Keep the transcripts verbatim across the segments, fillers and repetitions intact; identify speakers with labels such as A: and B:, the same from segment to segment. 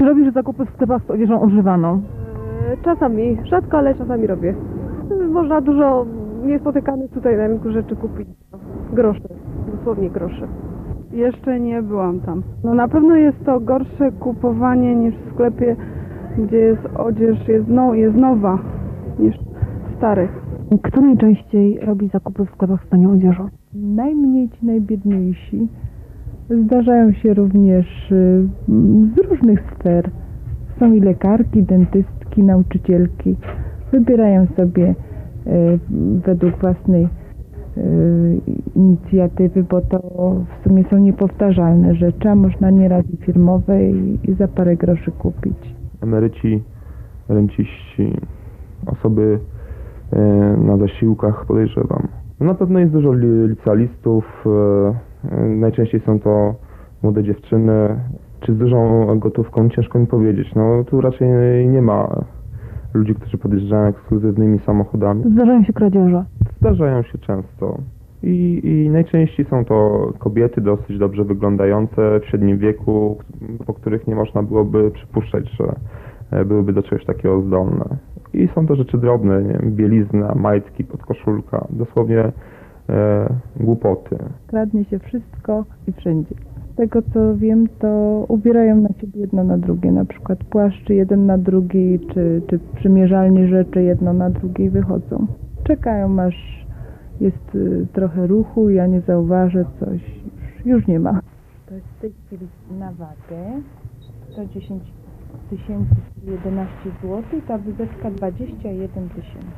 A: Czy robisz zakupy w sklepach z odzieżą używaną?
B: E, Czasami, rzadko, ale czasami robię. Można dużo niespotykanych tutaj na rynku rzeczy kupić. Grosze, dosłownie grosze.
C: Jeszcze nie byłam tam. No na pewno jest to gorsze kupowanie niż w sklepie, gdzie jest odzież, jest, no, jest nowa niż w starych.
A: Kto najczęściej robi zakupy w sklepach z tanią odzieżą?
D: Najmniej ci najbiedniejsi. Zdarzają się również y, z różnych sfer. Są i lekarki, dentystki, nauczycielki. Wybierają sobie y, według własnej y, inicjatywy, bo to w sumie są niepowtarzalne rzeczy, a można nieraz i firmowe i, i za parę groszy kupić.
E: Emeryci, renciści, osoby e, na zasiłkach, podejrzewam. No na pewno jest dużo li- licealistów, e, e, najczęściej są to młode dziewczyny. Czy z dużą gotówką? Ciężko mi powiedzieć. No tu raczej nie ma ludzi, którzy podjeżdżają ekskluzywnymi samochodami.
A: Zdarzają się kradzieże.
E: Zdarzają się często. I, I najczęściej są to kobiety dosyć dobrze wyglądające w średnim wieku, po których nie można byłoby przypuszczać, że e, byłyby do czegoś takiego zdolne. I są to rzeczy drobne, nie wiem, bielizna, majtki, podkoszulka, dosłownie e, głupoty.
D: Kradnie się wszystko i wszędzie. Z tego co wiem, to ubierają na siebie jedno na drugie, na przykład płaszczy jeden na drugi, czy, czy przymierzalnie rzeczy jedno na drugie i wychodzą. Czekają, aż jest y, trochę ruchu, ja nie zauważę coś, już, już nie ma.
F: To jest w tej chwili na wagę sto dziesięć tysięcy jedenaście złotych, ta wyzewka dwadzieścia jeden tysięcy.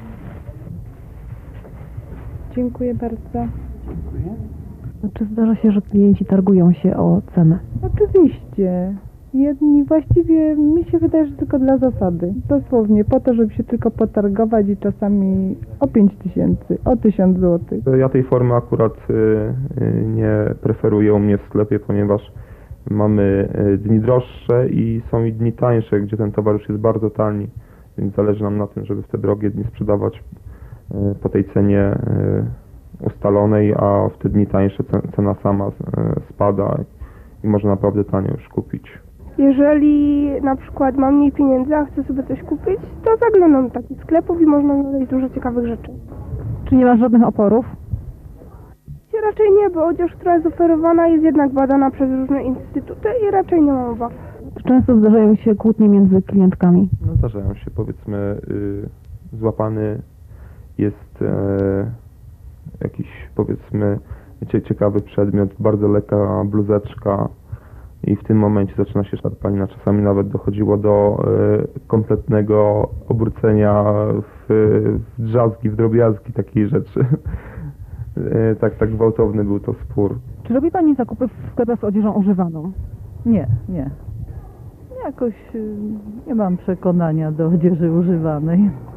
D: Dziękuję bardzo.
A: Czy zdarza się, że klienci targują się o cenę?
D: Oczywiście. Jedni właściwie mi się wydaje, że tylko dla zasady. Dosłownie po to, żeby się tylko potargować i czasami o pięć tysięcy, o tysiąc złotych.
E: Ja tej formy akurat y, y, nie preferuję u mnie w sklepie, ponieważ mamy y, dni droższe i są i dni tańsze, gdzie ten towar już jest bardzo tani, więc zależy nam na tym, żeby w te drogie dni sprzedawać y, po tej cenie y, ustalonej, a w te dni tańsze cena sama y, spada i można naprawdę tanio już kupić.
G: Jeżeli na przykład mam mniej pieniędzy, a chcę sobie coś kupić, to zaglądam do takich sklepów i można znaleźć dużo ciekawych rzeczy.
A: Czy nie masz żadnych oporów?
G: Raczej nie, bo odzież, która jest oferowana, jest jednak badana przez różne instytuty i raczej nie mam obaw.
A: Czy często zdarzają się kłótnie między klientkami?
E: No zdarzają się, powiedzmy, y, złapany jest y, jakiś, powiedzmy, cie, ciekawy przedmiot, bardzo lekka bluzeczka i w tym momencie zaczyna się szarpanina. Czasami nawet dochodziło do y, kompletnego obrócenia w, w drzazgi, w drobiazgi, takiej rzeczy. y, tak, tak gwałtowny był to spór.
A: Czy robi Pani zakupy w sklepach z odzieżą używaną?
H: Nie, nie. Jakoś y, nie mam przekonania do odzieży używanej.